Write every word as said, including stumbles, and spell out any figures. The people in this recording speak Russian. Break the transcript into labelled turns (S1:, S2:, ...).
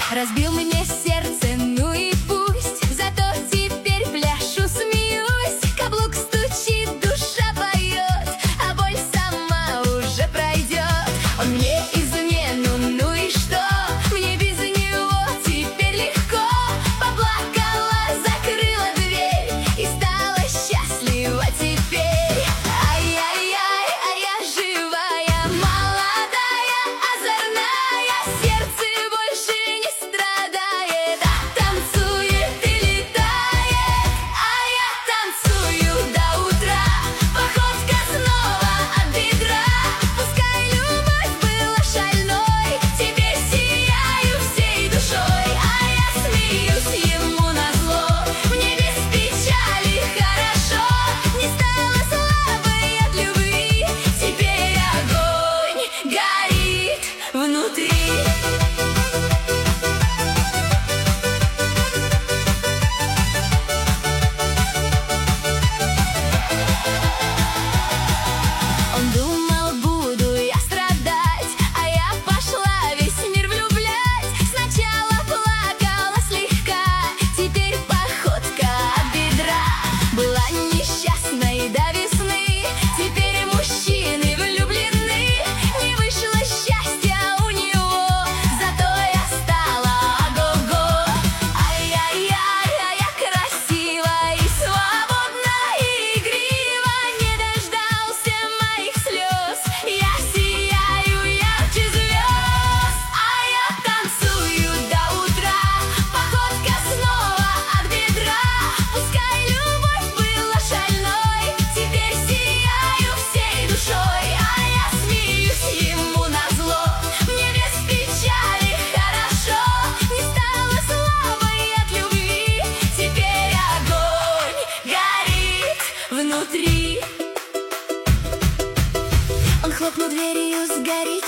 S1: Разбил мне сердце, ну и пусть. Зато теперь пляшу, смеюсь. Каблук стучит, душа поет, а боль сама уже пройдет. Он мне измену, ну и что? Мне без него теперь легко. Поплакала, закрыла дверь и стала счастлива теперь. Ай-яй-яй, а я живая, молодая, озорная. Сердце больше не страдает, а танцует и летает. А я танцую до утра, походка снова от бедра. Пускай любовь была шальной, теперь сияю всей душой. А я смеюсь ему назло, мне без печали хорошо. Не стала слабой от любви, теперь огонь горит внутри. Он думал, буду я страдать, а я пошла весь мир влюблять. Сначала плакала слегка, теперь походка от бедра. Была несчастной до весны, теперь мужчины влюблены. Не вышло счастья у него, зато я стала ого-го. Ай-яй-яй, а я красива и свободна, и игрива. Не дождался моих слез, я сияю ярче звезд. А я танцую до утра, походка снова от бедра. Пускай любовь была шальной, теперь сияю всей душой. А я смеюсь ему назло, мне без печали хорошо. Не стала слабой от любви, теперь огонь горит внутри. Он хлопнул дверью, сгорит